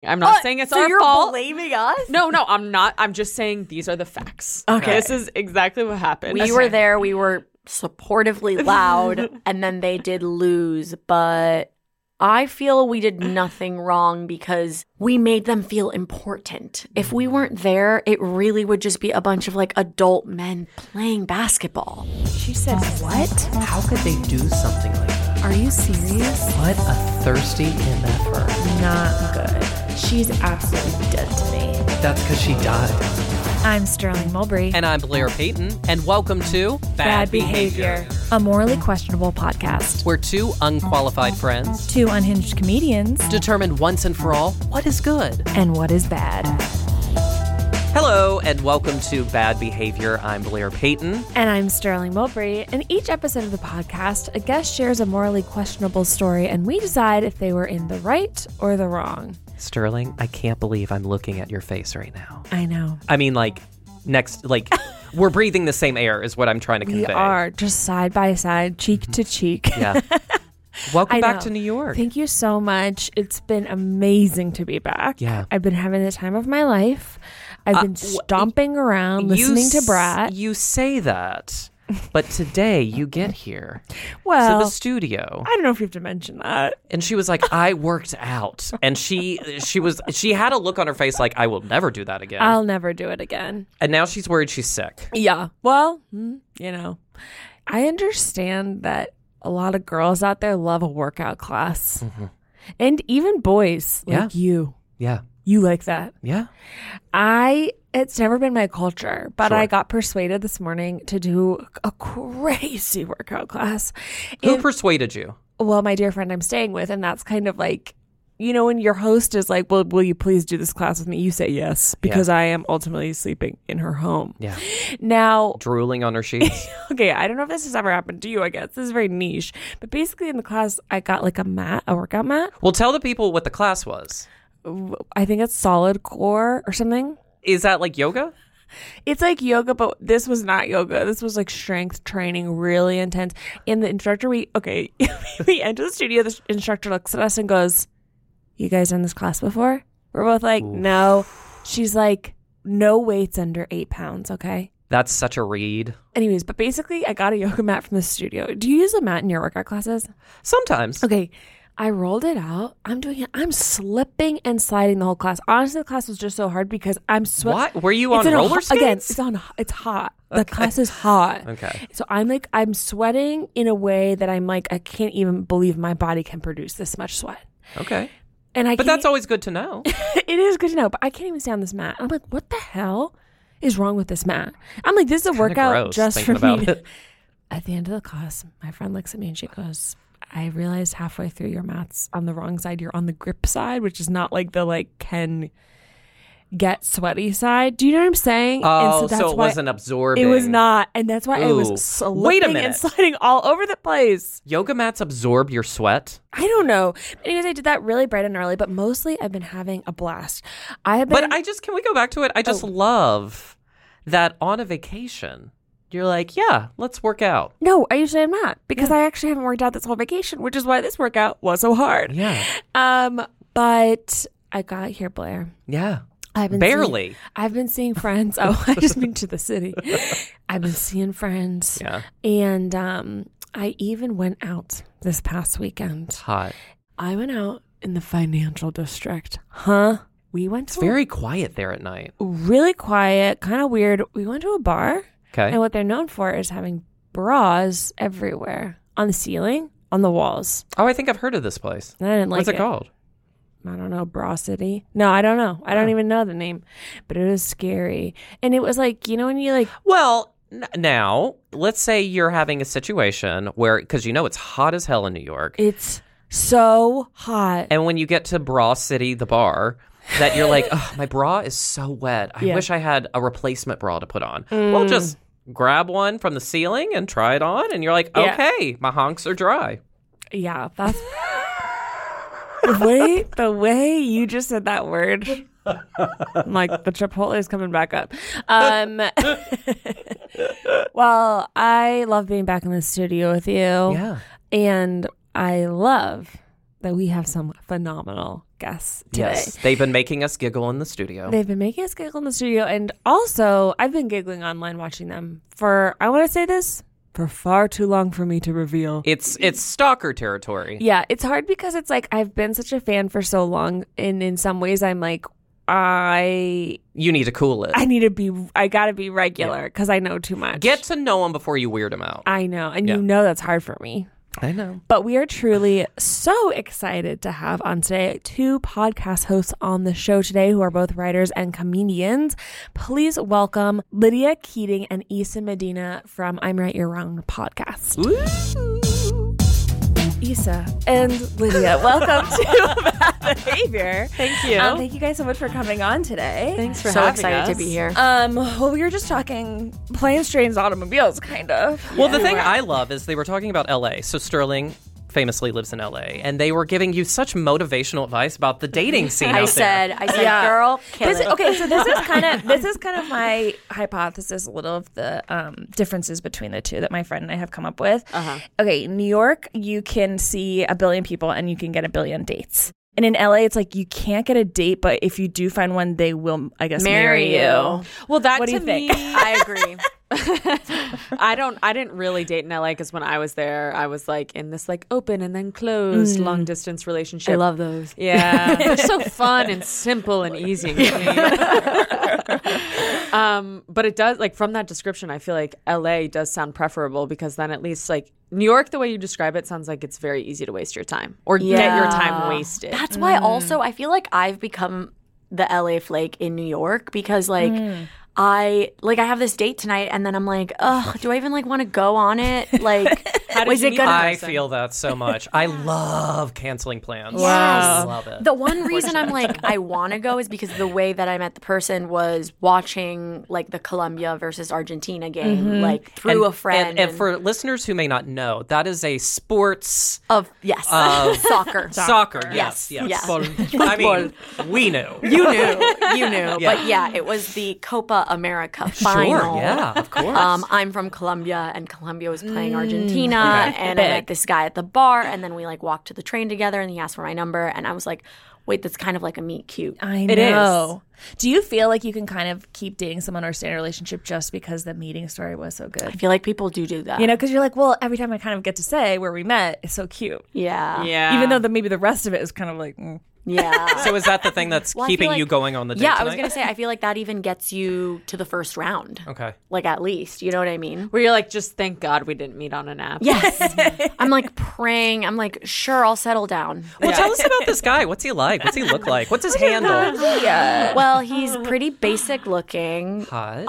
I'm not saying it's our you're fault. blaming us? No, I'm not. I'm just saying these are the facts. Okay. This is exactly what happened. We were there. We were supportively loud, and then they did lose. But I feel we did nothing wrong because we made them feel important. If we weren't there, it really would just be a bunch of like adult men playing basketball. She said, what? How could they do something like that? Are you serious? What a thirsty MF-er. Not good. She's absolutely dead to me. That's because she died. I'm Sterling Mulberry. And I'm Blair Payton, and welcome to Bad Behavior, a morally questionable podcast. We're two unqualified friends, Two unhinged comedians, determined once and for all what is good and what is bad. Hello, and welcome to Bad Behavior. I'm Blair Payton. And I'm Sterling Mulberry. In each episode of the podcast, a guest shares a morally questionable story, and we decide if they were in the right or the wrong. Sterling, I can't believe I'm looking at your face right now. I know. I mean, we're breathing the same air is what I'm trying to convey. We are, just side by side, cheek to cheek. Yeah. Welcome I back know. to New York. Thank you so much. It's been amazing to be back. Yeah. I've been having the time of my life. I've been stomping around, listening to Brat. You say that, but today you get here to Well, the studio. I don't know if you have to mention that. And she was like, I worked out. And she had a look on her face like, I will never do that again. I'll never do it again. And now she's worried she's sick. Yeah. Well, I understand that a lot of girls out there love a workout class. Mm-hmm. And even boys like you. Yeah. You like that. Yeah. It's never been my culture, but Sure. I got persuaded this morning to do a crazy workout class. Who And- persuaded you? Well, my dear friend I'm staying with, and that's kind of like, when your host is like, well, will you please do this class with me? You say yes, because I am ultimately sleeping in her home. Yeah. Now, Drooling on her sheets. okay, I don't know if this has ever happened to you, I guess. This is very niche. But basically in the class, I got like a workout mat. Well, tell the people what the class was. I think it's solid core or something. Is that like yoga? It's like yoga, but this was not yoga. This was like strength training, really intense. And the instructor, we enter the studio, the instructor looks at us and goes, you guys done this class before? We're both like, no. She's like, no weights under 8 pounds, okay? That's such a read. Anyways, but basically, I got a yoga mat from the studio. Do you use a mat in your workout classes? Sometimes. Okay. I rolled it out. I'm doing it. I'm slipping and sliding the whole class. Honestly, the class was just so hard because I'm sweating. What? Were you on roller skates? Again, it's hot. The class is hot. Okay. So I'm sweating in a way that I'm like, I can't even believe my body can produce this much sweat. Okay. But that's always good to know. It is good to know, but I can't even stay on this mat. I'm like, what the hell is wrong with this mat? I'm like, this is a workout gross just for thinking me. about it. At the end of the class, my friend looks at me and she goes, I realized halfway through your mat's on the wrong side. You're on the grip side, which is not like the can get sweaty side. Do you know what I'm saying? Oh, and so it wasn't absorbing. It was not. And that's why I Ooh. was Wait a slipping minute. and sliding all over the place. Yoga mats absorb your sweat? I don't know. Anyways, I did that really bright and early, but mostly I've been having a blast. Can we go back to it? I just love that on a vacation, you're like, yeah, let's work out. No, I usually am not because I actually haven't worked out this whole vacation, which is why this workout was so hard. Yeah. But I got here, Blair. Yeah. I've been seeing friends. Oh, I just been to the city. I've been seeing friends. Yeah. And I even went out this past weekend. Hot. I went out in the financial district. Huh? We went to It's very quiet there at night. really quiet, kind of weird. We went to a bar. Okay. And what they're known for is having bras everywhere. On the ceiling, on the walls. Oh, I think I've heard of this place. And I didn't like What's it called? I don't know, Bra City. No, I don't know. I don't even know the name. But it was scary. And it was like, when you like... Well, now, let's say you're having a situation where, because it's hot as hell in New York. It's so hot. And when you get to Bra City, the bar, that you're like, oh, my bra is so wet. I wish I had a replacement bra to put on. Well, just grab one from the ceiling and try it on. And you're like, okay, my honks are dry. Yeah, that's... the way you just said that word, I'm like, the Chipotle is coming back up. Well, I love being back in the studio with you. Yeah. And I love that we have some phenomenal guests today. Yes, they've been making us giggle in the studio. They've been making us giggle in the studio, and also I've been giggling online watching them for, I want to say this, for far too long for me to reveal. It's stalker territory. Yeah, it's hard because it's like I've been such a fan for so long, and in some ways I'm like, You need to cool it. I gotta be regular because I know too much. Get to know them before you weird them out. I know, and you know that's hard for me. I know. But we are truly so excited to have on today 2 podcast hosts on the show today who are both writers and comedians. Please welcome Lydia Keating and Issa Medina from I'm Right, You're Wrong podcast. Woo! Issa and Lydia, welcome to Bad Behavior. Thank you. Thank you guys so much for coming on today. Thanks for So having excited us. to be here. Well, we were just talking planes, trains, automobiles, kind of. Well, the thing I love is they were talking about LA. So Sterling famously lives in LA, and they were giving you such motivational advice about the dating scene I out said, Yeah. girl, kill it. Okay, so this is kind of my hypothesis, a little of the differences between the two that my friend and I have come up with. Okay, New York, you can see a billion people and you can get a billion dates. And in LA, it's like you can't get a date, but if you do find one, they will, I guess, marry you. Well, that What do to you think? me, I agree. I didn't really date in LA because when I was there, I was like in this like open and then closed long distance relationship. I love those. Yeah, they're so fun and simple and easy and clean. But it does, like, from that description, I feel like LA does sound preferable because then at least like New York, the way you describe it, sounds like it's very easy to waste your time or get your time wasted. That's why also I feel like I've become the LA flake in New York because like I have this date tonight and then I'm like, oh, do I even like want to go on it? Like, How did is you it meet gonna? that I person? feel that so much. I love canceling plans. Yes. I love it. The one reason I'm like I want to go is because the way that I met the person was watching like the Colombia versus Argentina game, like through a friend. And for listeners who may not know, that is a sports soccer. soccer. Yes. Yes. Yes. I mean, we knew. You knew. Yeah. But yeah, it was the Copa America final. Sure, yeah, of course. I'm from Colombia, and Colombia was playing Argentina, and I met this guy at the bar, and then we like walked to the train together, and he asked for my number, and I was like, wait, that's kind of like a meet cute. I It know. Do you feel like you can kind of keep dating someone or stay in a relationship just because the meeting story was so I good? feel like people do that. You know, because you're like, well, every time I kind of get to say where we met, it's so cute. Yeah. Yeah. Even though maybe the rest of it is kind of like, Yeah. So is that the thing that's Well, I feel keeping you like- going on the date Yeah, I tonight? was going to say, I feel like that even gets you to the first round. Okay. Like, at least. You know what I mean? Where you're like, just thank God we didn't meet on an app. Yes. I'm like praying. I'm like, sure, I'll settle down. Well, tell us about this guy. What's he like? What's he look like? What's his handle? yeah. Well, he's pretty basic looking. Hot.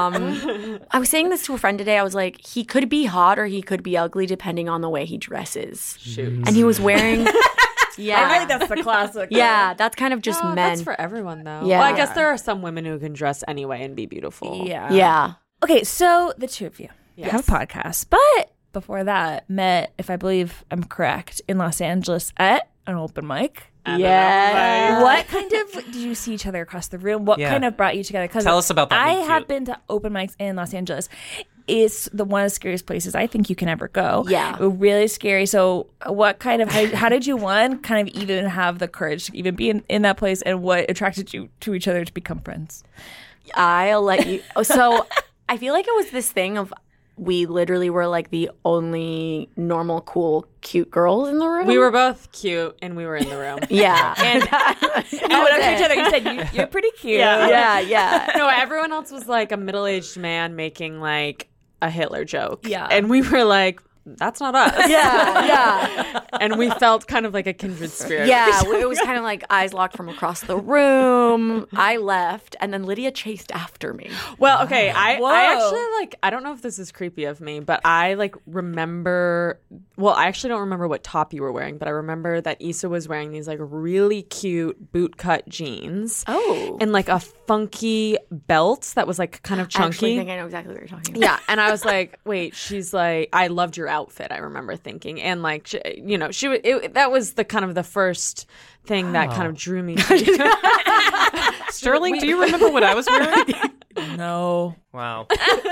I was saying this to a friend today. I was like, he could be hot or he could be ugly depending on the way he dresses. Shoot. And he was wearing. Yeah. I think that's the classic. Yeah, that's kind of just Oh, men. that's for everyone, though. Yeah. Well, I guess there are some women who can dress anyway and be beautiful. Yeah. Yeah. Okay, so the two of you have a podcast, but before that, met, if I believe I'm correct, in Los Angeles at an open mic. Yeah. What kind of did you see each other across the room? What Yeah. kind of brought you together? 'Cause Tell us about that I meet have cute. been to open mics in Los Angeles. It's one of the scariest places I think you can ever go. Yeah. Really scary. So what kind of, how did you, one, kind of even have the courage to even be in that place, and what attracted you to each other to become friends? I'll let you. So I feel like it was this thing of we literally were like the only normal, cool, cute girls in the room. We were both cute and we were in the room. Yeah. And You went up to each other and said, you're pretty cute. yeah. no, everyone else was like a middle-aged man making like a Hitler joke. Yeah. And we were like, that's not us. Yeah. And we felt kind of like a kindred spirit. Yeah, it was kind of like eyes locked from across the room. I left, and then Lydia chased after me. Well, okay, I Whoa. actually like, I don't know if this is creepy of me, but I like remember, well, I actually don't remember what top you were wearing, but I remember that Issa was wearing these like really cute boot cut jeans. Oh. And like a funky belt that was like kind of I actually chunky. think I know exactly what you're talking about. Yeah, and I was like, wait, she's like, I loved your outfit. I remember thinking, and like, you know, that was the kind of the first thing that kind of drew me to you. Sterling, do you remember what I was wearing? No. Wow.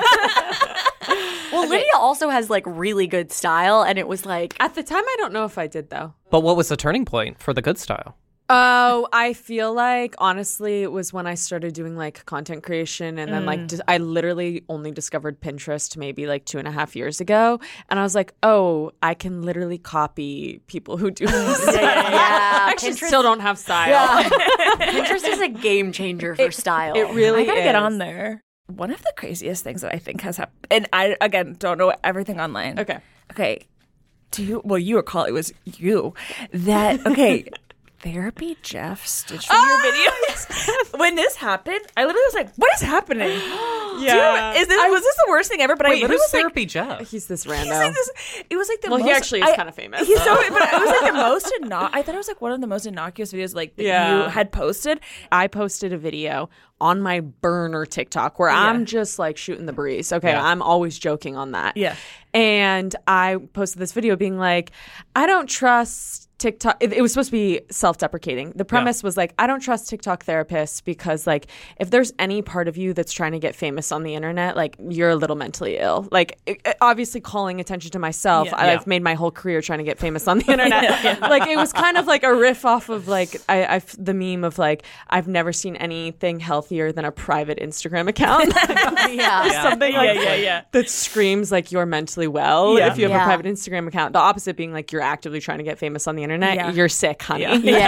Well, Lydia also has like really good style, and it was like At the time, I don't know if I did, though. But what was the turning point for the good style? Oh, I feel like honestly, it was when I started doing like content creation, and then like I literally only discovered Pinterest maybe like 2.5 years ago, and I was like, oh, I can literally copy people who do this. yeah, Actually, still don't have style. Pinterest is a game changer for style. It really I gotta is. get on there. One of the craziest things that I think has happened, and I, again, don't know everything online. Okay. Okay. You recall it was you that, okay, Therapy Jeff stitched from your videos. When this happened, I literally was like, what is happening? Yeah. Was this the worst thing ever? But I Wait, literally who's was like, Therapy Jeff? He's this he's like rando. this, it was like the Well, most. he actually is kind of famous. He's so, but it was like the most I thought it was like one of the most innocuous videos like that you had posted. I posted a video on my burner TikTok where I'm just like shooting the breeze. Okay, Yeah. I'm always joking on that. Yeah. And I posted this video being like, I don't trust TikTok. It was supposed to be self-deprecating. The premise was like, I don't trust TikTok therapists because like if there's any part of you that's trying to get famous on the internet, like you're a little mentally ill. Like obviously calling attention to myself. I've made my whole career trying to get famous on the internet. Like it was kind of like a riff off of like the meme of like I've never seen anything healthier than a private Instagram account. Something like that screams like you're mentally well if you have a private Instagram account. The opposite being like you're actively trying to get famous on the internet. You're sick, honey.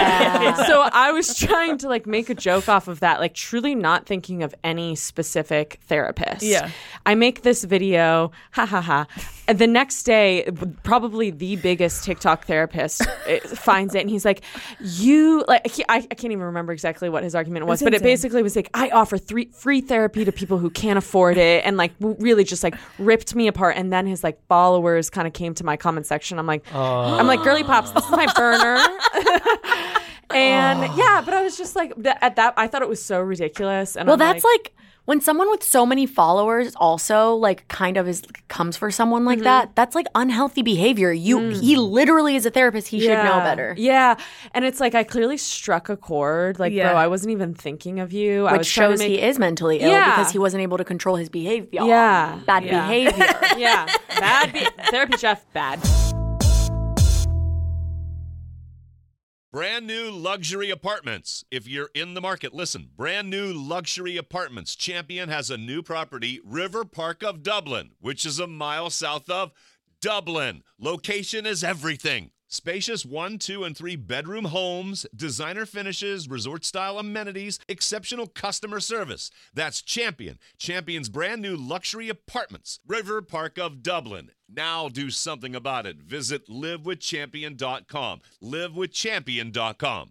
So I was trying to like make a joke off of that, like truly not thinking of any specific therapist. I make this video, and the next day, probably the biggest TikTok therapist finds it, and he's like, "You like." I can't even remember exactly what his argument was, but it basically was like, "I offer free therapy to people who can't afford it," and like really just like ripped me apart. And then his like followers kind of came to my comment section. I'm like, girly pops, this is my burner. And but I was just like, at that, I thought it was so ridiculous. And Well, that's like when someone with so many followers also like kind of comes for someone like that. That's like unhealthy behavior. He literally is a therapist. He should know better. Yeah, and it's like I clearly struck a chord. Like, bro, I wasn't even thinking of you. Which shows he is mentally ill because he wasn't able to control his behavior. Yeah, bad behavior. Therapy Jeff, bad. Brand new luxury apartments. If you're in the market, listen. Brand new luxury apartments. Champion has a new property, River Park of Dublin, which is a mile south of Dublin. Location is everything. Spacious 1, 2, and 3 bedroom homes, designer finishes, resort-style amenities, exceptional customer service. That's Champion. Champion's brand new luxury apartments. River Park of Dublin. Now do something about it. Visit livewithchampion.com. Livewithchampion.com.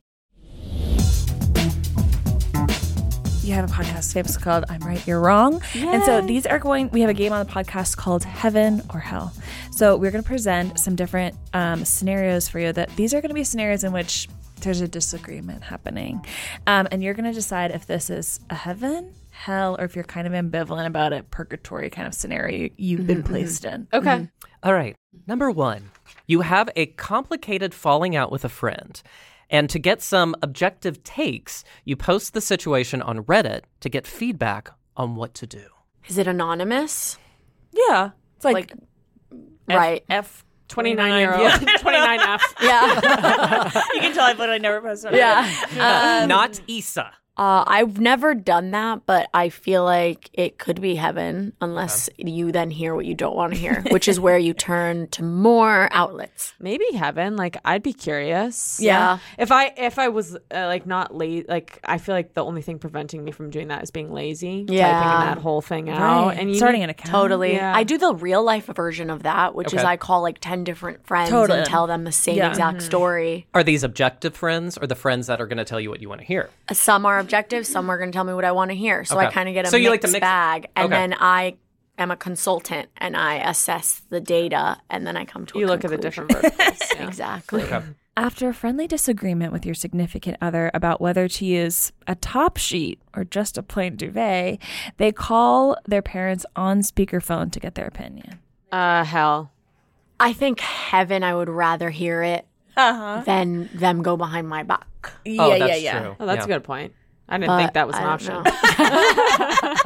You have a podcast famous called I'm Right, You're Wrong. And so we have a game on the podcast called Heaven or Hell. So we're going to present some different scenarios for you these are going to be scenarios in which there's a disagreement happening. And you're going to decide if this is a heaven, hell, or if you're kind of ambivalent about it, purgatory kind of scenario you've been placed in. Okay. All right. Number 1, you have a complicated falling out with a friend. And to get some objective takes, you post the situation on Reddit to get feedback on what to do. Is it anonymous? Yeah. It's like right. F 29-year-old, 29F. Yeah. You can tell I literally never posted on Yeah. Not Issa. I've never done that, but I feel like it could be heaven unless you then hear what you don't want to hear, which is where you turn to more outlets. Maybe heaven. Like I'd be curious. Yeah. If I was like not lazy, like I feel like the only thing preventing me from doing that is being lazy. Yeah. Typing that whole thing out and starting an account. Totally. Yeah. I do the real life version of that, which is I call like 10 different friends and tell them the same exact story. Are these objective friends or the friends that are going to tell you what you want to hear? Some are objective, some are going to tell me what I want to hear. So I kind of get a So you mixed like to mix- bag, and Okay. then I am a consultant and I assess the data, and then I come to you a look at the conclusion. different verticals. Yeah. Exactly. After a friendly disagreement with your significant other about whether to use a top sheet or just a plain duvet, they call their parents on speakerphone to get their opinion. Hell. I think heaven, I would rather hear it than them go behind my back. That's true. Oh, that's Yeah. a good point. I didn't think that was an I option. don't know.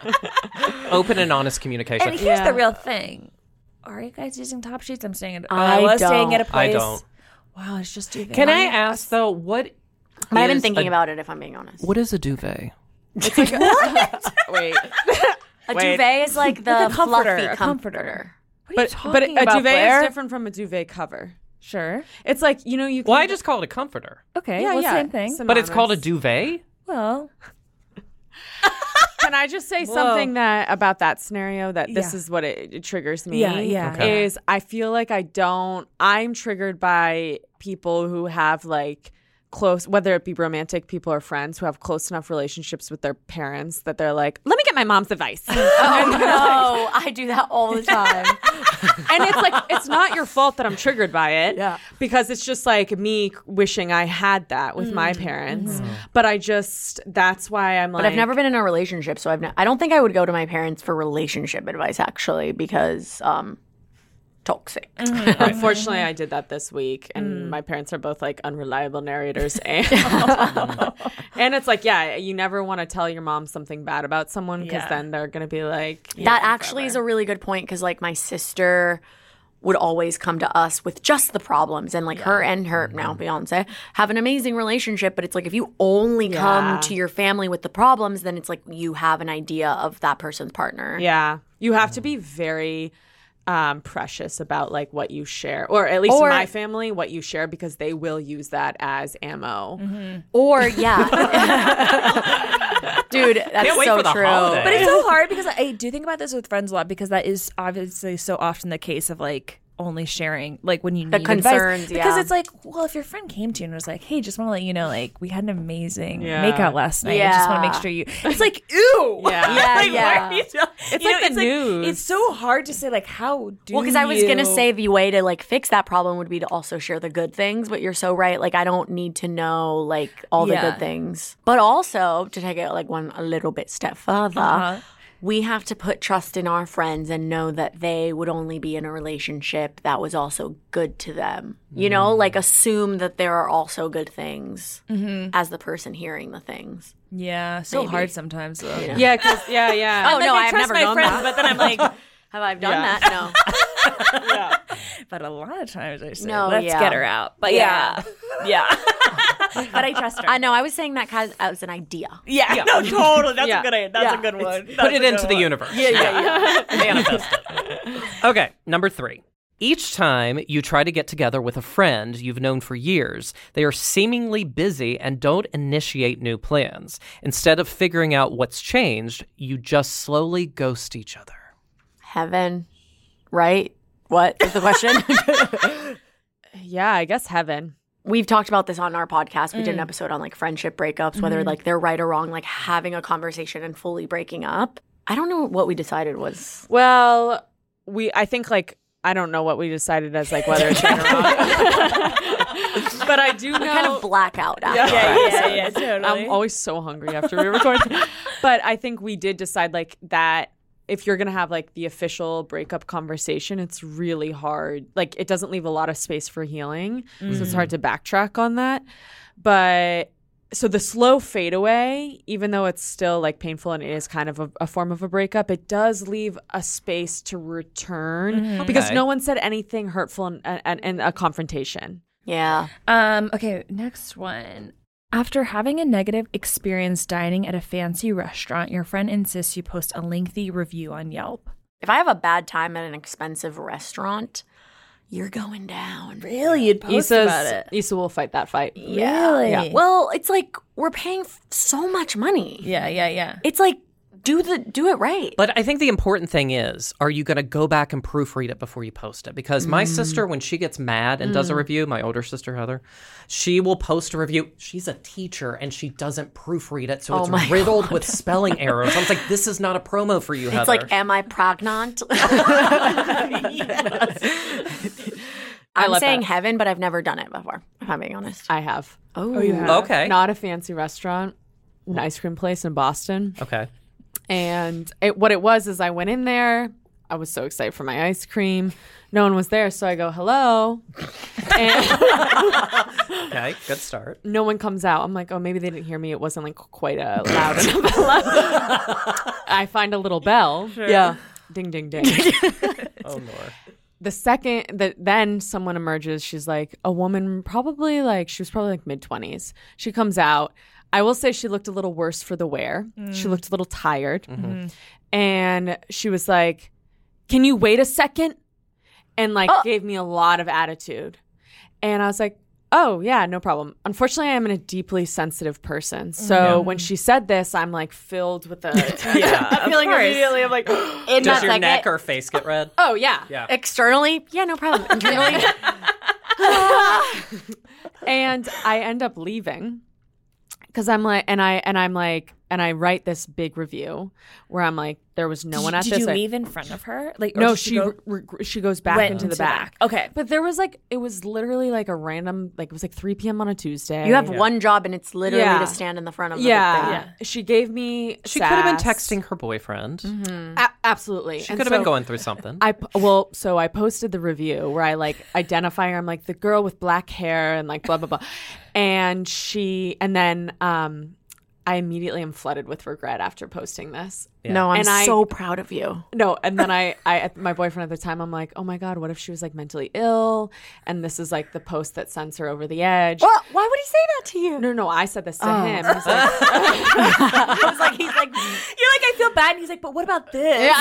Open and honest communication. And here's the real thing. Are you guys using top sheets? I'm staying at I was don't. staying at a place. I don't. Wow, it's just duvet. Can I ask though, what I've been is thinking a- about it, if I'm being honest. What is a duvet? Wait. A duvet is like the Like a comforter, fluffy a comforter. What are you But talking a about, duvet Blair? is different from a duvet cover. Sure. It's like, you Well, I can- just call it a comforter. Okay. Yeah, well, yeah. same thing. Some- But it's called a Synonymous. duvet? Well, Can I just say something that about that scenario that this Yeah. is what it triggers me? Yeah. Okay. Is I feel like I'm triggered by people who have like close, whether it be romantic people or friends who have close enough relationships with their parents that they're like, let me get my mom's advice. Oh, no. I do that all the time. And it's like, it's not your fault that I'm triggered by it. Yeah. Because it's just like me wishing I had that with my parents. But that's why I'm like. But I've never been in a relationship, so I don't think I would go to my parents for relationship advice, actually, because toxic. Unfortunately, I did that this week, and my parents are both like unreliable narrators, and and it's like, yeah, you never want to tell your mom something bad about someone because then they're gonna be like, That actually is a really good point, because like my sister would always come to us with just the problems, and like her and her now Beyonce have an amazing relationship, but it's like if you only come to your family with the problems, then it's like you have an idea of that person's partner. yeah, you have to be very precious about like what you share, or at least in my family, what you share, because they will use that as ammo. Or dude, that's wait so for the true. holiday. but it's so hard because I do think about this with friends a lot, because that is obviously so often the case of like only sharing like when you need concerns, advice. Because yeah. it's like, well, if your friend came to you and was like, hey, just want to let you know, like we had an amazing Yeah. makeout last night. I just want to make sure you. It's like, ew. Yeah. Yeah, Like, yeah. why are you tell- It's you like know, the news. It's so hard to say like, how do Well, because I was gonna you- say the way to like fix that problem would be to also share the good things, but you're so right. Like I don't need to know like all the Yeah. good things, but also to take it like a little bit step further, we have to put trust in our friends and know that they would only be in a relationship that was also good to them. You know, like assume that there are also good things as the person hearing the things. Yeah, so Maybe. hard sometimes though. Yeah, because yeah. Oh no, I I've trust never my done friends, that. but then I'm like, Have I done that? No. but a lot of times I say, No, let's yeah. get her out. But yeah. But I trust her. I know. I was saying that as an idea. Yeah, no, totally. That's Yeah. a good idea. That's a good one. Put it into the universe. Yeah. Manifest it. Okay, number 3. Each time you try to get together with a friend you've known for years, they are seemingly busy and don't initiate new plans. Instead of figuring out what's changed, you just slowly ghost each other. Heaven, right? What is the question? Yeah, I guess heaven. We've talked about this on our podcast. We did an episode on like friendship breakups, whether like they're right or wrong, like having a conversation and fully breaking up. I don't know what we decided was. Well, I think like I don't know what we decided as like whether it's right or wrong. But I do know Kind of blackout after. yeah, totally. I'm always so hungry after we record. But I think we did decide like that if you're going to have like the official breakup conversation, it's really hard. Like it doesn't leave a lot of space for healing. So it's hard to backtrack on that. But so the slow fade away, even though it's still like painful and it is kind of a form of a breakup, it does leave a space to return because Okay. no one said anything hurtful in a confrontation. Yeah. Okay, next one. After having a negative experience dining at a fancy restaurant, your friend insists you post a lengthy review on Yelp. If I have a bad time at an expensive restaurant, you're going down. Really? You'd post about it? Issa will fight that fight. Really? Yeah. Well, it's like we're paying so much money. Yeah. It's like do it right. But I think the important thing is, are you going to go back and proofread it before you post it? Because my sister, when she gets mad and does a review, my older sister, Heather, she will post a review. She's a teacher and she doesn't proofread it. So it's riddled with spelling errors. I was like, this is not a promo for you, Heather. It's like, am I pregnant? I'm love saying that. heaven, but I've never done it before, if I'm being honest. I have. Oh, you have? Okay. Not a fancy restaurant, an ice cream place in Boston. Okay. And what it was is I went in there. I was so excited for my ice cream. No one was there, so I go, hello. And Okay, good start. no one comes out. I'm like, oh, maybe they didn't hear me. It wasn't like quite a loud enough. I find a little bell. Yeah. Ding, ding, ding. Oh, Lord. The second that then someone emerges, she's like a woman, she was probably like mid-20s. She comes out. I will say she looked a little worse for the wear. She looked a little tired. And she was like, can you wait a second? And like gave me a lot of attitude. And I was like, oh, yeah, no problem. Unfortunately, I am a deeply sensitive person. So when she said this, I'm like filled with a feeling immediately. I'm like, In Does that your second, neck or face get red? oh, yeah. Yeah. externally, yeah, no problem. Internally, And I end up leaving because I'm like, and I write this big review where I'm like, there was no one at Did this. you leave in front of her? Like, or No, did she go- she goes back went into the back. Okay. But there was like, it was literally like a random, like it was like 3 p.m. on a Tuesday. you have one job, and it's literally Yeah. to stand in the front of the yeah. thing. She gave me She could have been sass. texting her boyfriend. Absolutely. She And could have been so going through something. So I posted the review where I like identify her. I'm like the girl with black hair and like blah blah blah, and then I immediately am flooded with regret after posting this. No, I'm And I- so proud of you. No, and then I my boyfriend at the time, I'm like, oh my God, what if she was like mentally ill? And this is like the post that sends her over the edge. Well, why would he say that to you? No, I said this to him. He's like, He's like, You're like, I feel bad. And he's like, but what about this?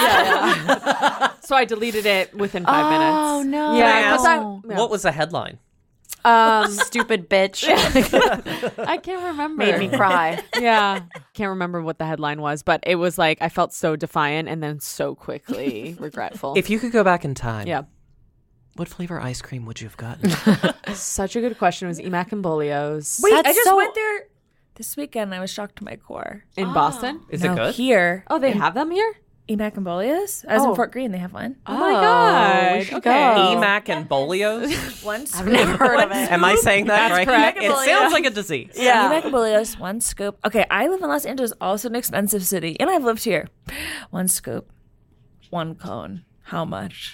so I deleted it within 5 minutes. Oh, no. Yeah, 'cause What was the headline? stupid bitch. I can't remember. Made me cry. Yeah, can't remember what the headline was, but it was like I felt so defiant and then so quickly regretful. If you could go back in time, Yeah, what flavor ice cream would you have gotten? such a good question. It was Emac and Bolio's Wait, That's I just so- went there this weekend. I was shocked to my core. in Boston. Is No, it good? Here. Oh, they have them here. Emac and Bolias. I was in Fort Greene. They have one. Oh my God! we should Okay. go. Emac and Bolios? One scoop. I've never heard of it. Am I saying that right? correct. It sounds like a disease. Emac and Bolias, one scoop. Okay, I live in Los Angeles, also an expensive city, and I've lived here. One scoop, one cone. How much?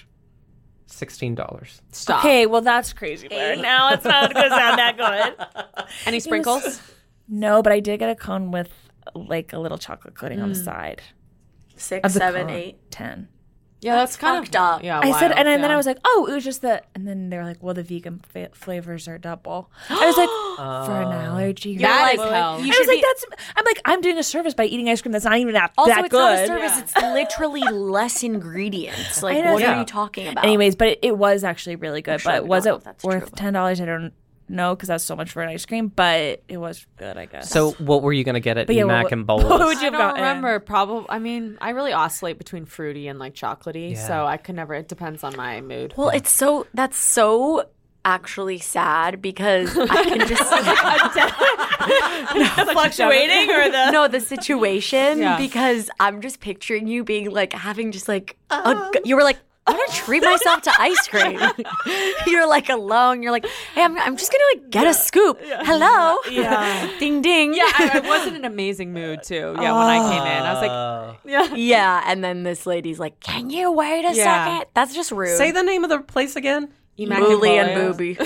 $16. Stop. Okay, well that's crazy. Blair. Now it's not going to sound that good. Any sprinkles? No, but I did get a cone with like a little chocolate coating on the side. 6, Of the 7, cone. 8. 10. Yeah, that's kind fucked of up. Yeah, I said, wild, and then yeah. I was like, oh, it was just the, and then they were like, well, the vegan flavors are double. I was like, for an allergy. That You're is like, hell. I was like, I'm like, I'm doing a service by eating ice cream that's not even that Also, that it's good. not a service. It's literally less ingredients. Like, I know. what Yeah. are you talking about? Anyways, but it was actually really good. Actually, But we was don't know it if that's worth true. $10? I don't know because that's so much for an ice cream. But it was good, I guess. So what were you going to get at But yeah, Emac what- and what would Bolios? you I have don't gotten? remember. Probably. I mean, I really oscillate between fruity and like chocolatey, Yeah. so I could never. It depends on my mood. well, that's so actually sad because I can just fluctuating or the know the situation Yeah. because I'm just picturing you being like having just like you were like, I'm gonna treat myself to ice cream. You're like alone. You're like, hey, I'm just gonna like get a scoop. Hello. Yeah. Ding ding. Yeah, I was in an amazing mood too. Yeah, when I came in, I was like, Yeah. And then this lady's like, can you wait a Yeah. second? That's just rude. Say the name of the place again. Emac Mooly and Bolio's. Booby.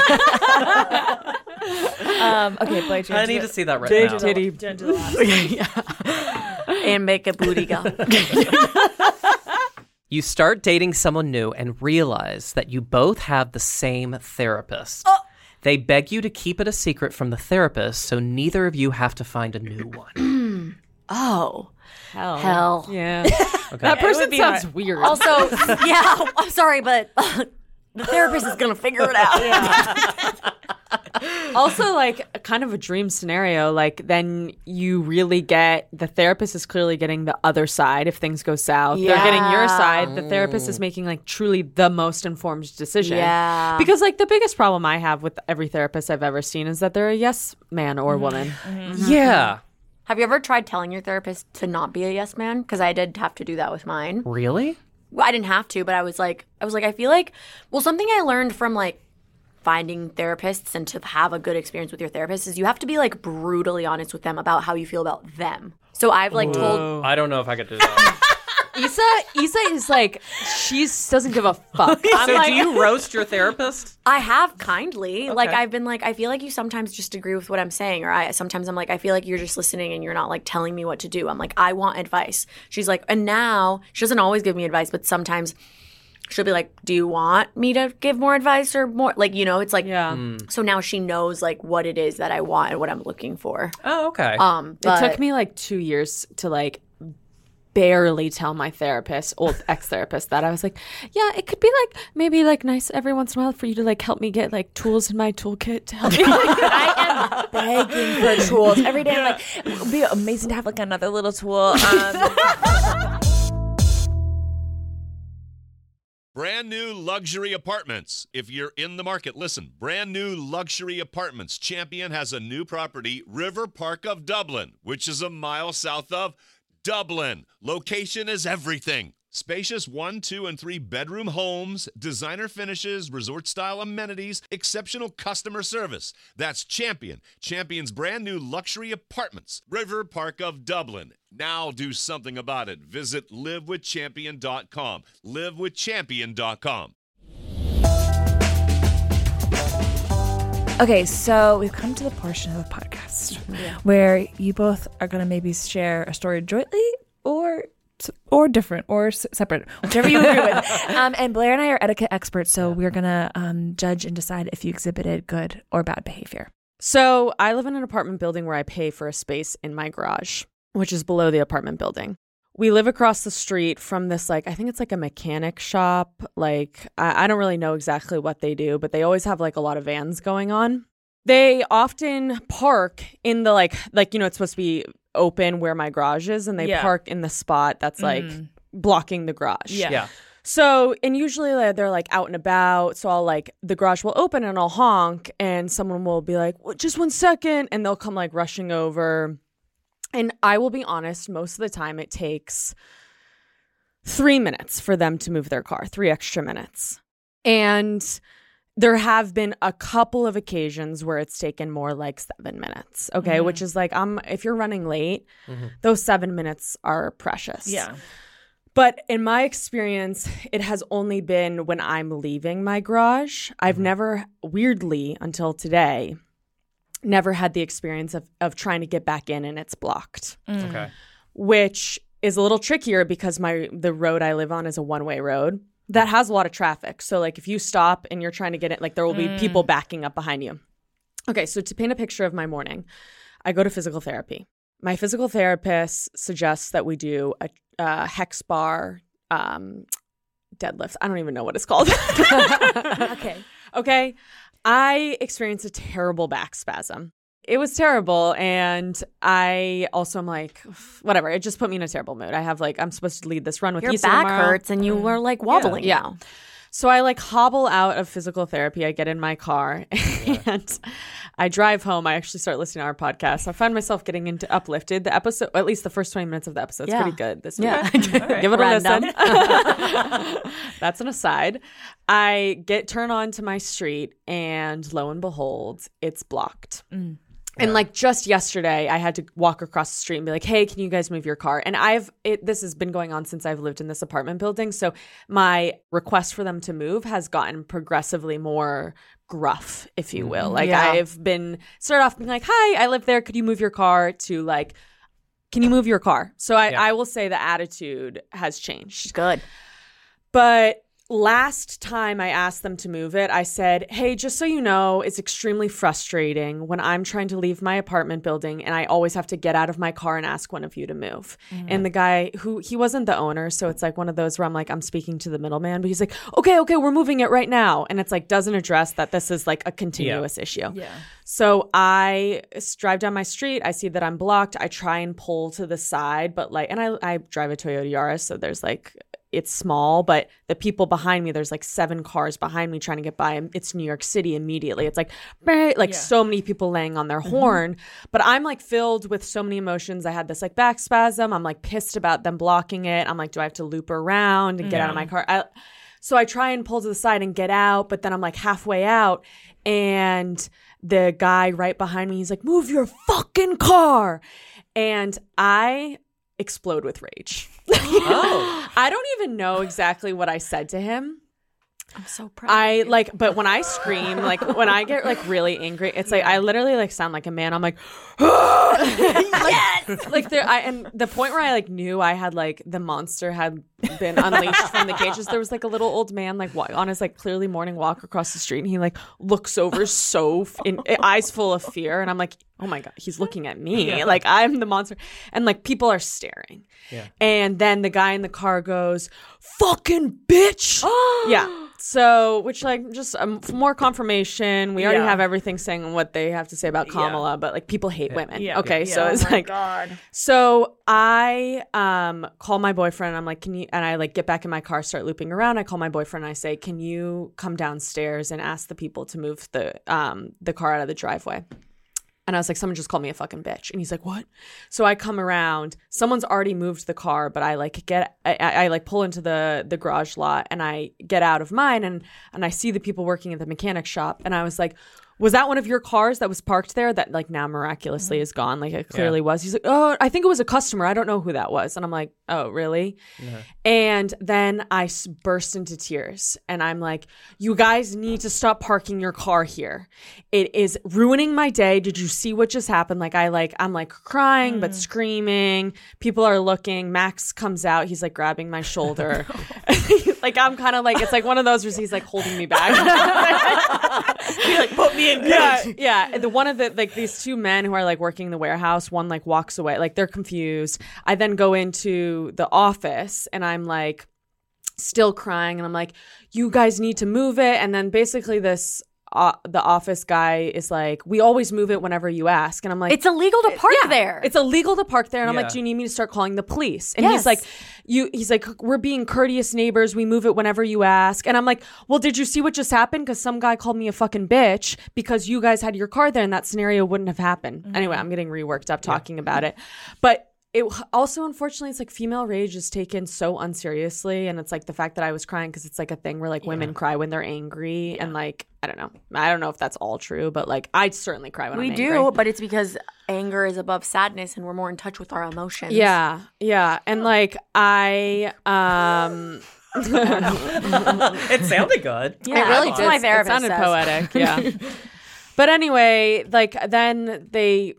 okay, Blair, I need to see that right Big now. titty. And make a booty go. You start dating someone new and realize that you both have the same therapist. They beg you to keep it a secret from the therapist so neither of you have to find a new one. Oh. Hell. Hell. Yeah. Okay. That person be sounds hard. weird. Also, yeah, I'm sorry, but the therapist is going to figure it out. Also, like kind of a dream scenario. Like then you really get the therapist is clearly getting the other side if things go south. They're getting your Yeah. side. The therapist is making like truly the most informed decision. Yeah. Because like the biggest problem I have with every therapist I've ever seen is that they're a yes man or woman. Yeah. Have you ever tried telling your therapist to not be a yes man? Because I did have to do that with mine. Really? Well, I didn't have to, but I was like, I feel like, well, something I learned from like finding therapists and to have a good experience with your therapist is you have to be like brutally honest with them about how you feel about them. So I've like told, I don't know if I could do that. Isa is like, she doesn't give a fuck. I'm So like, do you roast your therapist? I have kindly. Like, Okay. I've been like, I feel like you sometimes just agree with what I'm saying. Or sometimes I'm like, I feel like you're just listening and you're not like telling me what to do. I'm like, I want advice. She's like, and now she doesn't always give me advice, but sometimes she'll be like, do you want me to give more advice or more? Like, it's like, yeah. so now she knows like what it is that I want and what I'm looking for. Oh, okay. It But took me like 2 years to like barely tell my therapist, old ex-therapist, that I was like, yeah, it could be like maybe like nice every once in a while for you to like help me get like tools in my toolkit to help me. I am begging for tools every day. I'm like, it would be amazing to have like another little tool. Brand new luxury apartments. If you're in the market, listen. Brand new luxury apartments. Champion has a new property, River Park of Dublin, which is a mile south of Dublin. Location is everything. Spacious 1, 2, and 3 bedroom homes, designer finishes, resort-style amenities, exceptional customer service. That's Champion. Champion's brand new luxury apartments, River Park of Dublin. Now do something about it. Visit livewithchampion.com. Livewithchampion.com. Okay, so we've come to the portion of the podcast where you both are going to maybe share a story jointly or different or separate, whichever you agree with. And Blair and I are etiquette experts, so we're going to judge and decide if you exhibited good or bad behavior. So I live in an apartment building where I pay for a space in my garage, which is below the apartment building. We live across the street from this, like, I think it's like a mechanic shop. Like, I don't really know exactly what they do, but they always have like a lot of vans going on. They often park in the like, it's supposed to be open where my garage is, and they park in the spot that's like blocking the garage. Yeah. So, and usually they're like out and about. So I'll like, the garage will open and I'll honk and someone will be like, well, just 1 second. And they'll come like rushing over. And I will be honest, most of the time it takes 3 minutes for them to move their car, 3 extra minutes. And there have been a couple of occasions where it's taken more like 7 minutes, okay? Which is like, if you're running late, those 7 minutes are precious. Yeah. But in my experience, it has only been when I'm leaving my garage. I've never, weirdly, until today, never had the experience of trying to get back in and it's blocked. Okay. Which is a little trickier because the road I live on is a one-way road that has a lot of traffic. So like if you stop and you're trying to get it, like there will be people backing up behind you. Okay, so to paint a picture of my morning, I go to physical therapy. My physical therapist suggests that we do a hex bar deadlift. I don't even know what it's called. Okay. I experienced a terrible back spasm. It was terrible. And I also am like, whatever. It just put me in a terrible mood. I'm supposed to lead this run with your Issa back tomorrow. hurts and you were like wobbling. Yeah. now. So I like hobble out of physical therapy. I get in my car and I drive home. I actually start listening to our podcast. I find myself getting into Uplifted. The episode, at least the first 20 minutes of the episode, is pretty good this week. Yeah. Give it a Random. listen. That's an aside. I turn on to my street and lo and behold, it's blocked. And like just yesterday, I had to walk across the street and be like, hey, can you guys move your car? And this has been going on since I've lived in this apartment building. So my request for them to move has gotten progressively more gruff, if you will. Like I've been started off being like, hi, I live there. Could you move your car? To like, can you move your car? So I will say the attitude has changed. Good. But last time I asked them to move it, I said, hey, just so you know, it's extremely frustrating when I'm trying to leave my apartment building and I always have to get out of my car and ask one of you to move. And the guy he wasn't the owner. So it's like one of those where I'm like, I'm speaking to the middleman, but he's like, okay, we're moving it right now. And it's like, doesn't address that this is like a continuous issue. Yeah. So I drive down my street. I see that I'm blocked. I try and pull to the side, but like, and I drive a Toyota Yaris. So there's like, it's small, but the people behind me, there's like 7 cars behind me trying to get by. And it's New York City immediately. It's like so many people laying on their horn. But I'm like filled with so many emotions. I had this like back spasm. I'm like pissed about them blocking it. I'm like, do I have to loop around and get out of my car? So I try and pull to the side and get out, but then I'm like halfway out and the guy right behind me, he's like, move your fucking car. And I explode with rage. Oh. I don't even know exactly what I said to him. I'm so proud. But when I scream, like when I get like really angry, it's like I literally like sound like a man. I'm like, Yes! like there. And the point where I like knew I had like the monster had been unleashed from the cages. There was like a little old man like on his like clearly morning walk across the street, and he like looks over eyes full of fear, and I'm like, oh my god, he's looking at me like I'm the monster, and like people are staring. Yeah. And then the guy in the car goes, "Fucking bitch!" Yeah. So, which like just more confirmation. We already have everything saying what they have to say about Kamala, but like people hate women. Yeah. Okay, so it's like, God. So I call my boyfriend. I'm like, can you? And I like get back in my car, start looping around. I call my boyfriend. And I say, can you come downstairs and ask the people to move the car out of the driveway? And I was like, someone just called me a fucking bitch. And he's like, what? So I come around. Someone's already moved the car, but I like I like pull into the garage lot, and I get out of mine, and I see the people working at the mechanic shop. And I was like, was that one of your cars that was parked there that like now miraculously is gone? Like it clearly was. He's like, oh, I think it was a customer. I don't know who that was. And I'm like, oh, really? Yeah. And then I burst into tears, and I'm like, you guys need to stop parking your car here. It is ruining my day. Did you see what just happened? I'm like crying, but screaming. People are looking. Max comes out. He's like grabbing my shoulder. Like I'm kind of like, it's like one of those where he's like holding me back. He like put me in. Yeah. One of the like these two men who are like working the warehouse, one like walks away, like they're confused. I then go into the office, and I'm like still crying, and I'm like, you guys need to move it. And then basically the office guy is like, we always move it whenever you ask. And I'm like, It's illegal to park there. It's illegal to park there. And I'm like, do you need me to start calling the police? And Yes. he's like, we're being courteous neighbors. We move it whenever you ask. And I'm like, well, did you see what just happened? Because some guy called me a fucking bitch because you guys had your car there, and that scenario wouldn't have happened. Mm-hmm. Anyway, I'm getting reworked up talking about it. But it also, unfortunately, it's like female rage is taken so unseriously, and it's like the fact that I was crying because it's like a thing where like women cry when they're angry, and like I don't know if that's all true, but like I certainly cry when I'm angry. We do, but it's because anger is above sadness, and we're more in touch with our emotions. Yeah, and like I It sounded good. Yeah, it really did. My It therapist sounded says. poetic. Yeah. But anyway, like then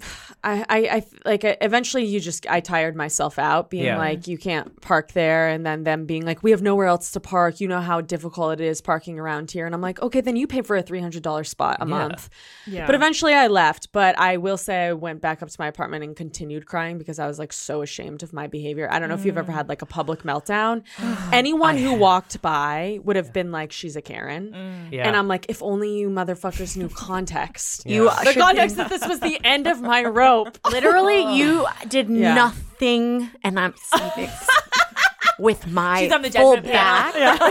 I eventually I tired myself out being like, you can't park there, and then them being like, we have nowhere else to park. You know how difficult it is parking around here. And I'm like, okay, then you pay for a $300 spot a month. Yeah. But eventually I left. But I will say I went back up to my apartment and continued crying because I was like so ashamed of my behavior. I don't know if you've ever had like a public meltdown. Anyone who walked by would have been like, she's a Karen. Yeah. And I'm like, if only you motherfuckers knew context. The context that this was the end of my rope. Literally, you did nothing, and I'm saying this with my full back.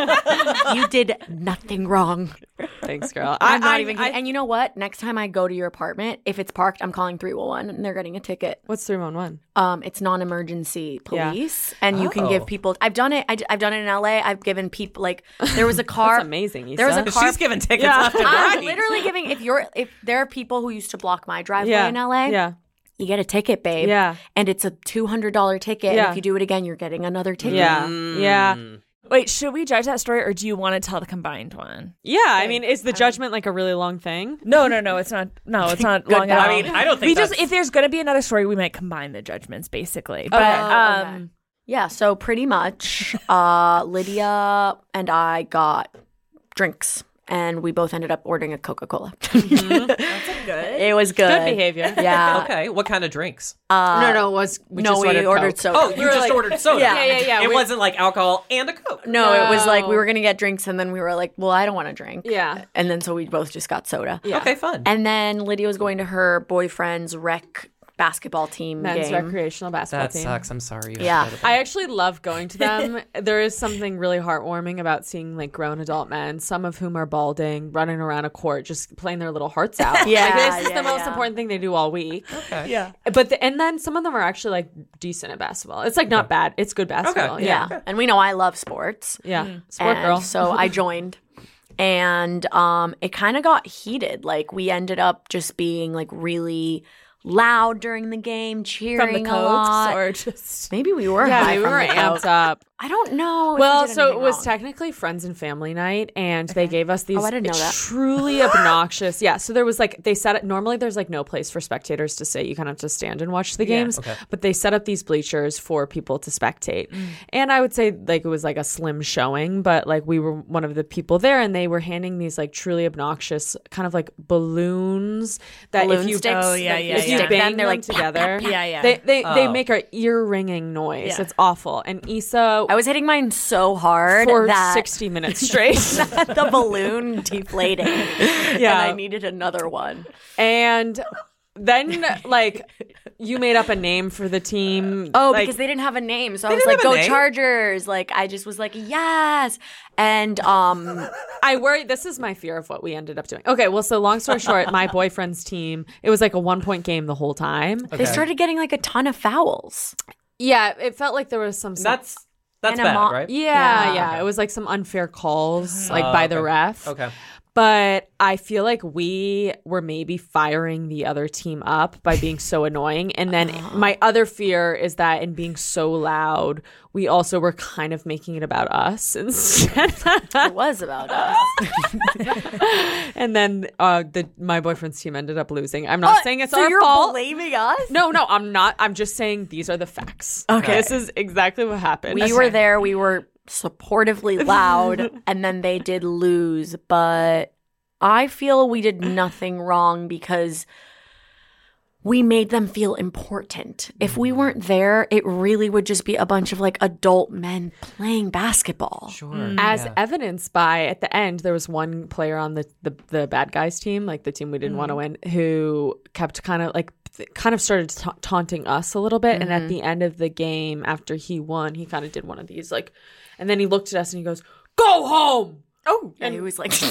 You did nothing wrong. Thanks, girl. I'm not even kidding. And you know what? Next time I go to your apartment, if it's parked, I'm calling 311, and they're getting a ticket. What's 311? It's non-emergency police, and you can give people. I've done it. I've done it in LA. I've given people like there was a car. That's amazing. There was a car. She's giving tickets left and right. I'm literally giving. If there are people who used to block my driveway in LA. Yeah. You get a ticket, babe. Yeah. And it's a $200 ticket. Yeah. And if you do it again, you're getting another ticket. Yeah. Yeah. Wait, should we judge that story, or do you want to tell the combined one? Yeah. I mean, is the judgment like a really long thing? No, it's not. No, it's not long at all. I mean, I don't think if there's going to be another story, we might combine the judgments, basically. But okay. Yeah, so pretty much Lydia and I got drinks. And we both ended up ordering a Coca-Cola. That's good. It was good. Good behavior. Yeah. Okay. What kind of drinks? We ordered soda. Oh, you just ordered soda. Yeah. It wasn't like alcohol and a Coke. No, it was like we were going to get drinks, and then we were like, well, I don't want to drink. Yeah. And then so we both just got soda. Yeah. Okay, fun. And then Lydia was going to her boyfriend's rec basketball team men's game. recreational basketball That team. sucks. I'm sorry. Yeah. I actually love going to them. There is something really heartwarming about seeing like grown adult men, some of whom are balding, running around a court, just playing their little hearts out. Yeah, like, this is the most important thing they do all week. Okay. Yeah. But and then some of them are actually like decent at basketball. It's like not bad. It's good basketball. Okay. Yeah. And we know I love sports. Yeah. Sport And girl. So I joined. And it kind of got heated. Like we ended up just being like really loud during the game, cheering From the a lot. Cokes or just Maybe we were Yeah, high we from were the Coke. amped up. I don't know. if Well, we did so it anything was wrong. technically friends and family night, and they gave us these I didn't know that. truly obnoxious. Yeah, so there was like they set it. Normally, there's like no place for spectators to sit. You kind of have to stand and watch the games. okay. But they set up these bleachers for people to spectate, and I would say like it was like a slim showing, but like we were one of the people there, and they were handing these like truly obnoxious kind of like balloons that Balloon if you sticks. Oh, yeah, that yeah, if you you yeah. stick bang them, they're them like together, yeah. they Oh. make a ear ringing noise. Yeah. It's awful. And Issa I was hitting mine so hard for that 60 minutes straight. the balloon deflated. Yeah. And I needed another one. And then, like, you made up a name for the team. Oh, like, because they didn't have a name. So I was didn't like, have a go name? Chargers. Like, I just was like, yes. And I worry. This is my fear of what we ended up doing. Okay, well, so long story short, my boyfriend's team, it was like a 1-point game the whole time. they started getting like a ton of fouls. Yeah, it felt like there was some. That's And a bad, mo- right? Yeah. It was like some unfair calls, like by the okay. ref. Okay. But I feel like we were maybe firing the other team up by being so annoying. And then my other fear is that in being so loud, we also were kind of making it about us instead. It was about us. And then my boyfriend's team ended up losing. I'm not saying it's so our you're fault. blaming us? No, I'm not. I'm just saying these are the facts. Okay. This is exactly what happened. We were there. We were supportively loud, and then they did lose. But I feel we did nothing wrong because we made them feel important. If we weren't there, it really would just be a bunch of like adult men playing basketball. Sure. As evidenced by at the end, there was one player on the bad guys team, like the team we didn't want to win, who kept kind of started taunting us a little bit. And at the end of the game, after he won, he kind of did one of these and then he looked at us and he goes, "Go home." Oh, and he was like, And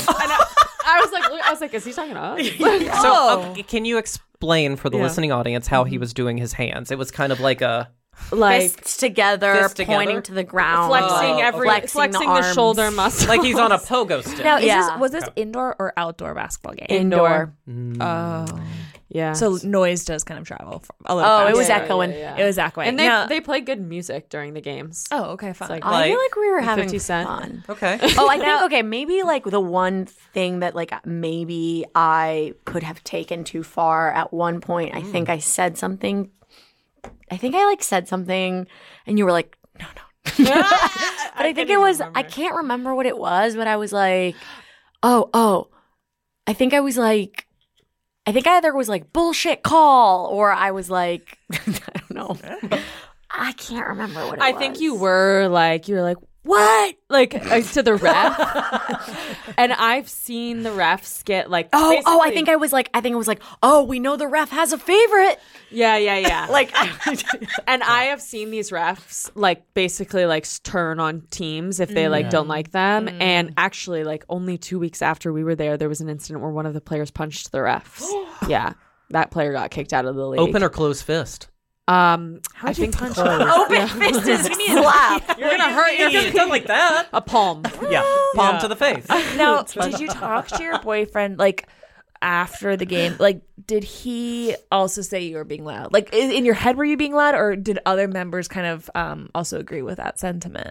I was like, is he talking to us? So, can you explain for the listening audience how he was doing his hands? It was kind of like a Like fists together, Fists together? pointing to the ground, flexing the arms. shoulder muscle. like he's on a pogo stick. Now, Yeah. was this indoor or outdoor basketball game? Indoor. Oh, Yeah. so noise does kind of travel a little. Oh, faster. it was echoing. It was echoing. And Now- they play good music during the games. oh, okay, fine. like- I feel Like like we were having 50 Cent. fun. Okay. Oh, I think okay, maybe like the one thing that like maybe I could have taken too far at one point. I think I said something. I think I like said something, and you were like, "No, no." But I think it was. I can't remember what it was, but I was like, "Oh." I think I was like. I think I either was like bullshit call, or I was like, I don't know. I can't remember what it was. I think you were like, what? Like to the ref. And I've seen the refs get like, Oh, I basically- think I was like, oh, we know the ref has a favorite. Yeah. Like, And I have seen these refs like basically like turn on teams if they like don't like them. And actually, like only 2 weeks after we were there was an incident where one of the players punched the refs. Yeah, that player got kicked out of the league. Open or closed fist? I think punch closed. open fist is slap. You're gonna hurt you. Something like that. A palm. Yeah. Palm to the face. Now, did you talk to your boyfriend like after the game? Like, did he also say you were being loud? Like, in your head, were you being loud, or did other members kind of also agree with that sentiment?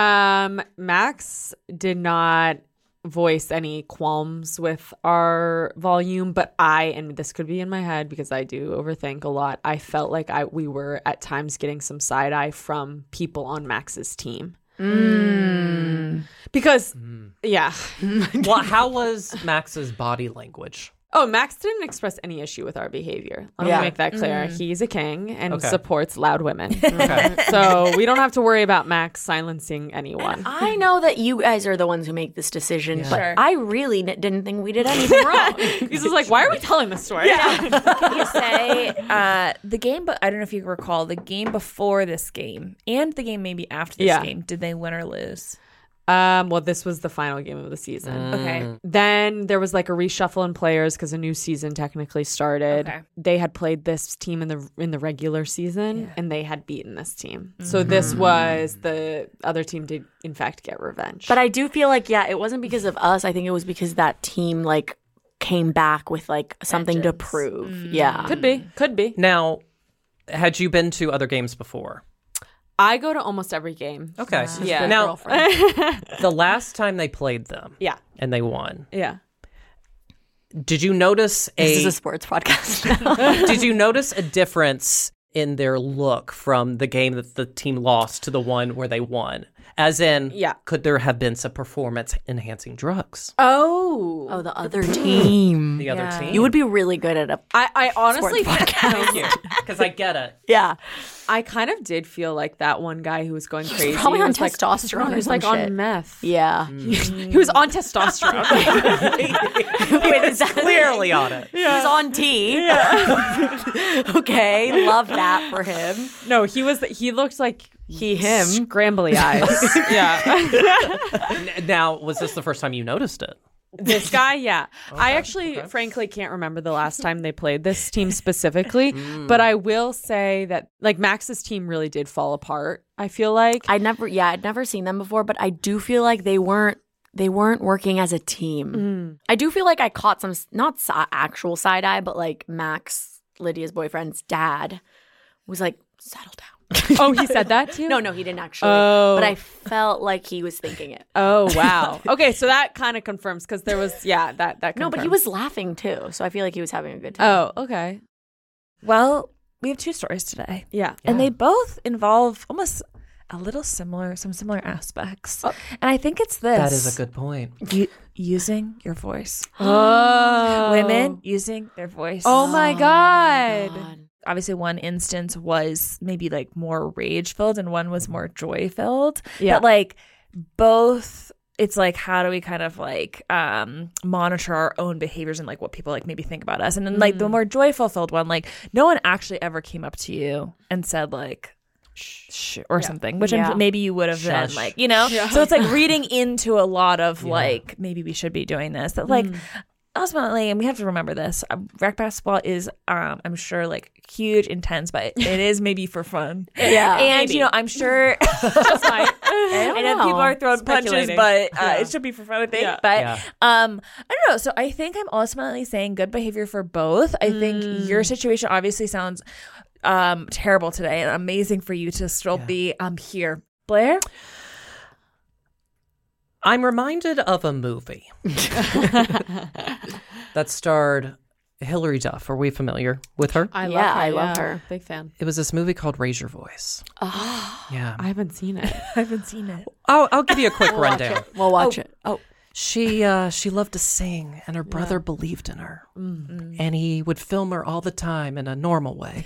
Max did not voice any qualms with our volume, but and this could be in my head because I do overthink a lot. I felt like we were at times getting some side eye from people on Max's team. Because, yeah. Well, how was Max's body language? Oh, Max didn't express any issue with our behavior. Let me make that clear. He's a king and Okay. supports loud women. Okay. So we don't have to worry about Max silencing anyone. I know that you guys are the ones who make this decision, but Sure. I really didn't think we did anything wrong. He's just like, why are we telling this story? Can you say the game? But I don't know if you recall the game before this game and the game maybe after this game. Did they win or lose? Well, this was the final game of the season. Okay. Then there was like a reshuffle in players because a new season technically started. Okay. They had played this team in the regular season, and they had beaten this team. So this was the other team did in fact get revenge. But I do feel like, yeah, it wasn't because of us. I think it was because that team like came back with like something to Vengeance. prove. Yeah. Could be. Now, had you been to other games before? I go to almost every game. Okay. Yeah. Now, Girlfriend. the last time they played them Yeah. and they won, Yeah. did you notice This is a sports podcast. did you notice a difference in their look from the game that the team lost to the one where they won? As in, Yeah. could there have been some performance-enhancing drugs? Oh. Oh, the other team. The other team? You would be really good at a I honestly Thank you, because I get it. yeah. I kind of did feel like that one guy who was going crazy. probably He on was like- testosterone He or was some like shit. on meth. Yeah. He was on testosterone. Wait, is that Clearly on it. He's on T. Okay, love that for him. No, he looked like Him. scrambly eyes. Yeah. Now, was this the first time you noticed it? This guy, yeah. I actually, frankly, can't remember the last time they played this team specifically, but I will say that like Max's team really did fall apart. I feel like. I'd never seen them before, but I do feel like they weren't working as a team. I do feel like I caught some not actual side eye, but like Max, Lydia's boyfriend's dad, was like, "Settle down." Oh, he said that too? No, he didn't actually. Oh. But I felt like he was thinking it. Oh, wow. Okay, so that kind of confirms because there was, that No, but he confirms. was laughing too, so I feel like he was having a good time. Oh, okay. Well, we have 2 stories today. Yeah. And they both involve almost a little similar aspects. And I think it's this. That is a good point. Using your voice. Oh. Women using their voice. Oh my God. Obviously, one instance was maybe like more rage filled and one was more joy filled. Yeah. But like both, it's like, how do we kind of like monitor our own behaviors and like what people like maybe think about us? And then like the more joyful filled one, like no one actually ever came up to you and said like, shh or something, which Yeah. maybe you would have then Shush. like, you know? So it's like reading into a lot of like, maybe we should be doing this. That like, ultimately, and we have to remember this, rec basketball is, I'm sure, like huge, intense, but it is maybe for fun. Yeah. And, you know, I'm sure I know people are throwing punches, Speculating. but it should be for fun, I think. Yeah. But Yeah. I don't know. So I think I'm ultimately saying good behavior for both. I think your situation obviously sounds terrible today and amazing for you to still be here. Blair? I'm reminded of a movie that starred Hilary Duff. Are we familiar with her? I love Yeah, her. I love her. Big fan. It was this movie called Raise Your Voice. Yeah. I haven't seen it. I haven't seen it. I'll give you a quick rundown. We'll watch it. Oh, She loved to sing, and her brother believed in her, and he would film her all the time in a normal way.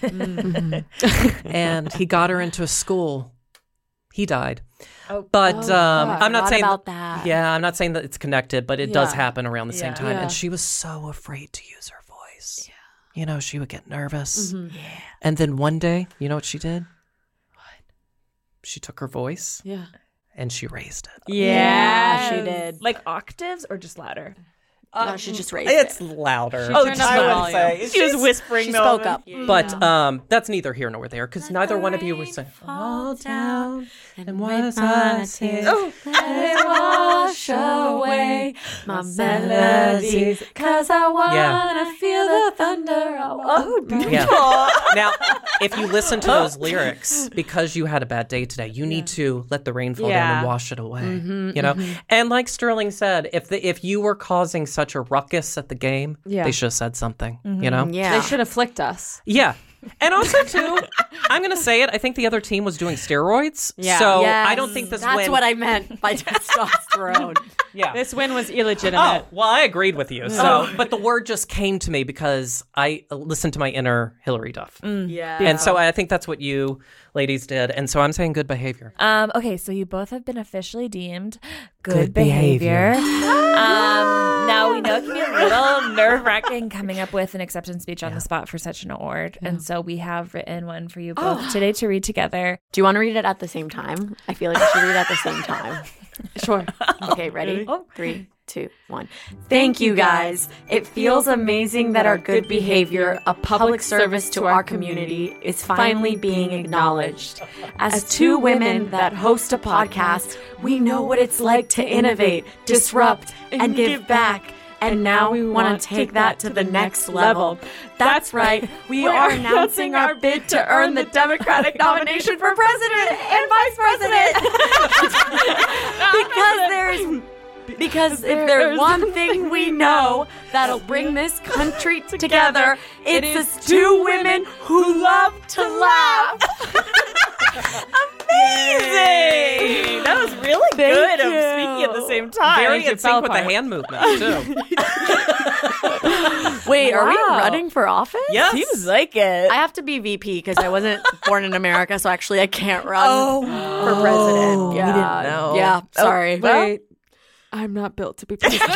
And he got her into a school. He died, but I'm not forgot saying about that. Yeah, I'm not saying that it's connected, but it does Yeah. happen around the same time. Yeah. And she was so afraid to use her voice. Yeah. You know, she would get nervous. And then one day, you know what she did? What? She took her voice Yeah. and she raised it. Yeah, she did. Like octaves or just louder? No, she just raised It's it. louder. Oh, turned up the volume. She was whispering. She spoke up. But that's neither here nor there because neither one of you were saying, fall down and was us here. Oh. Wash away my melodies, 'cause I wanna feel the thunder. Oh, Yeah. Now, if you listen to those lyrics, because you had a bad day today, you need to let the rain fall down Yeah. and wash it away. You know, and like Sterling said, if you were causing such a ruckus at the game, Yeah. they should have said something. You know, yeah. They should have flicked us. yeah. And also, too, I'm going to say it. I think the other team was doing steroids. Yeah. So Yes, I don't think this that's win. what I meant by testosterone. Yeah. This win was illegitimate. Oh, well, I agreed with you. So, but the word just came to me because I listened to my inner Hilary Duff. Yeah. And so I think that's what you ladies did. And so I'm saying good behavior. Okay, so you both have been officially deemed good, Good behavior. behavior. Now we know it can be a little nerve-wracking coming up with an acceptance speech on the spot for such an award, and so we have written one for you both today to read together. Do you want to read it at the same time? I feel like we should read it at the same time. Sure. Okay, ready? 3, 2, 1. Thank you, guys. It feels amazing that our good behavior, a public service to our community, is finally being acknowledged. As 2 women that host a podcast, we know what it's like to innovate, disrupt, and give back. And now we want to take that to the next level. That's right. We are announcing our bid to earn the Democratic nomination for president and vice president. Because if there's one thing we know that'll bring this country together, it's two women who love to laugh. Amazing! That was really good of speaking at the same time. Very in sync with the hand movements, too. Wait, are we running for office? Yes. Seems like it. I have to be VP because I wasn't born in America, so actually I can't run for president. Yeah. We didn't know. Yeah, sorry. Wait, I'm not built to be president.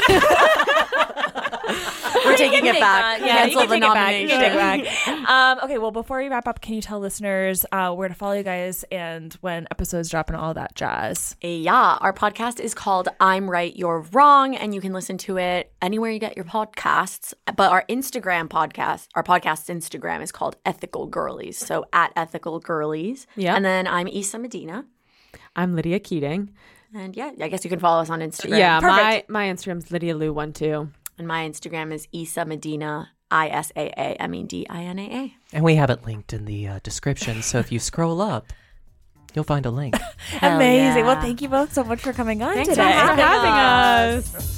We're taking it back. Yeah, Cancel the nomination. Okay, well, before we wrap up, can you tell listeners where to follow you guys and when episodes drop and all that jazz? Yeah, our podcast is called I'm Right, You're Wrong, and you can listen to it anywhere you get your podcasts. But our podcast's Instagram is called Ethical Girlies, so at Ethical Girlies. Yeah. And then I'm Issa Medina. I'm Lydia Keating. And yeah, I guess you can follow us on Instagram. Yeah, Perfect. my Instagram's Lydia Lou12. And my Instagram is Issa Medina, ISAAMEDINAA. And we have it linked in the description, so if you scroll up, you'll find a link. Amazing. Yeah. Well, thank you both so much for coming on Thanks today. for having us.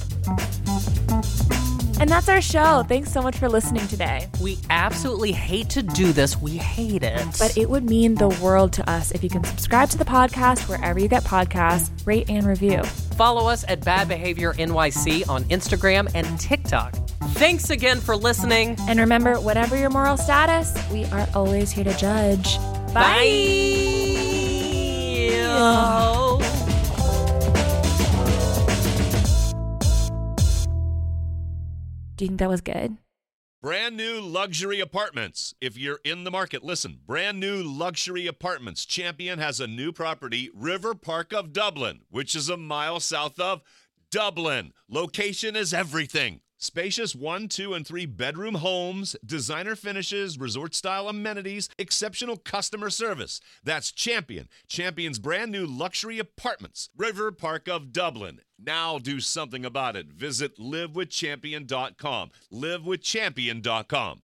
And that's our show. Thanks so much for listening today. We absolutely hate to do this. We hate it. But it would mean the world to us if you can subscribe to the podcast wherever you get podcasts, rate and review. Follow us at Bad Behavior NYC on Instagram and TikTok. Thanks again for listening. And remember, whatever your moral status, we are always here to judge. Bye. Do you think that was good? Brand new luxury apartments. If you're in the market, listen. Brand new luxury apartments. Champion has a new property, River Park of Dublin, which is a mile south of Dublin. Location is everything. Spacious 1, 2, and 3 bedroom homes, designer finishes, resort-style amenities, exceptional customer service. That's Champion. Champion's brand new luxury apartments. River Park of Dublin. Now do something about it. Visit livewithchampion.com. livewithchampion.com.